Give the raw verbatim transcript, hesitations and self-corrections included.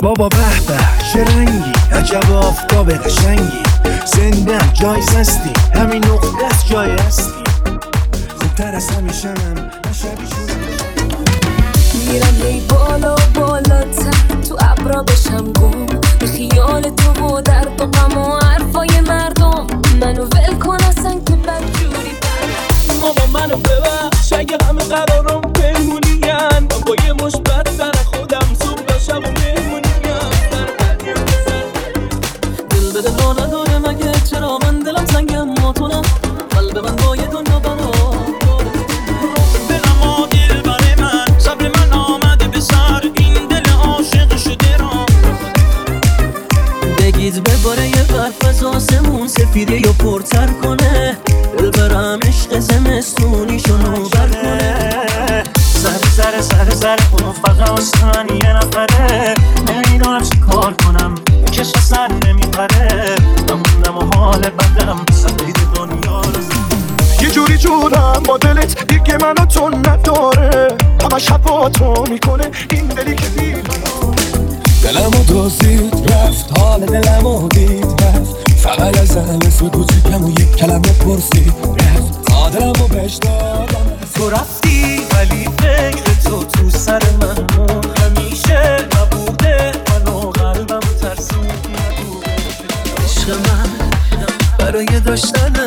بابا به به چه رنگی، عجب آفتاب قشنگی، زندم جای زستی، همین نقطه است جای هستی، خوبتر از همیشنم نشبی شده. میرم هی بالا بالاتر تو ابرا بشم گم، به خیال تو و درد و غم و حرفای مردم، منو ول کن اصلا که بدجوری بر بابا منو ببخش اگه همه قرارم بمونین، من با یه مش بدتر خودم صبح تا شب و مهمونیم. دل به دل را نداره مگه، چرا من دلم سنگم ما تو نه، قلب من با یه دنیا برا دلم و دل بر من، صبر من آمده به سر، این دل عاشق شده را بگید بباره یه برف از آسمون سفیده یا پرتر کنه، دل برم عشق زمستونیشو نوبر کنه. سر سر سر سر اون فقط من یه نفره، نمیدونم چی کار کنم چشم سر نمیپره، نموندم و حال بدم سفید دنیا رو یه جوری جورم با دلت دیگه منو تو نداره، همه شبا تو میکنه این دلی که بیقراره. دلمو دزدید رفت، حال دلمو دید رفت، فقط از اسم کوچیکم و یک کلمه پرسید رفت، قادرمو بهش دادم. تو رفتی ولی فکر تو تو سر من همیشه نبوده، منو قلبم ترسید نبوده. عشق من برای داشتن